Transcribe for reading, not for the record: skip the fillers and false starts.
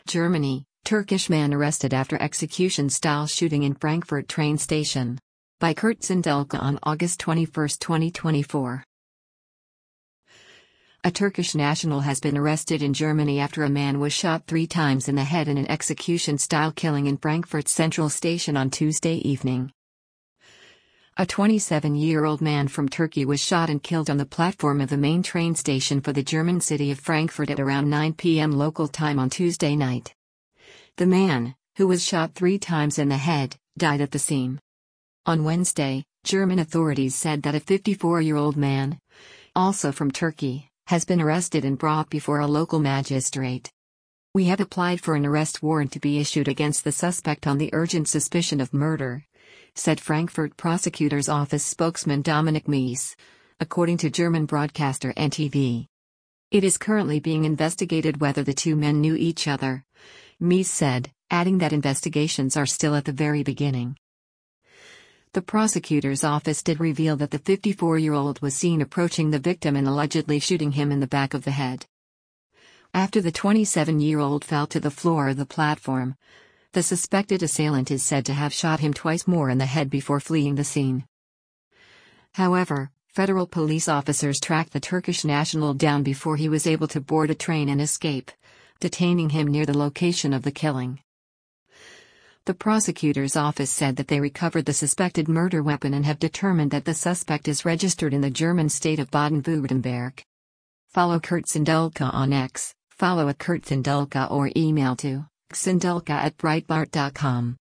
Germany, Turkish man arrested after execution-style shooting in Frankfurt train station. By Kurt Sindelka on August 21, 2024. A Turkish national has been arrested in Germany after a man was shot 3 times in the head in an execution-style killing in Frankfurt Central Station on Tuesday evening. A 27-year-old man from Turkey was shot and killed on the platform of the main train station for the German city of Frankfurt at around 9 p.m. local time on Tuesday night. The man, who was shot 3 times in the head, died at the scene. On Wednesday, German authorities said that a 54-year-old man, also from Turkey, has been arrested and brought before a local magistrate. We have applied for an arrest warrant to be issued against the suspect on the urgent suspicion of murder, said Frankfurt Prosecutor's Office spokesman Dominik Mies, according to German broadcaster NTV. It is currently being investigated whether the 2 men knew each other, Mies said, adding that investigations are still at the very beginning. The prosecutor's office did reveal that the 54-year-old was seen approaching the victim and allegedly shooting him in the back of the head. After the 27-year-old fell to the floor of the platform, the suspected assailant is said to have shot him twice more in the head before fleeing the scene. However, federal police officers tracked the Turkish national down before he was able to board a train and escape, detaining him near the location of the killing. The prosecutor's office said that they recovered the suspected murder weapon and have determined that the suspect is registered in the German state of Baden-Württemberg. Follow Kurt Sindelka on X, follow @KurtSindelka or email to sindelka@breitbart.com.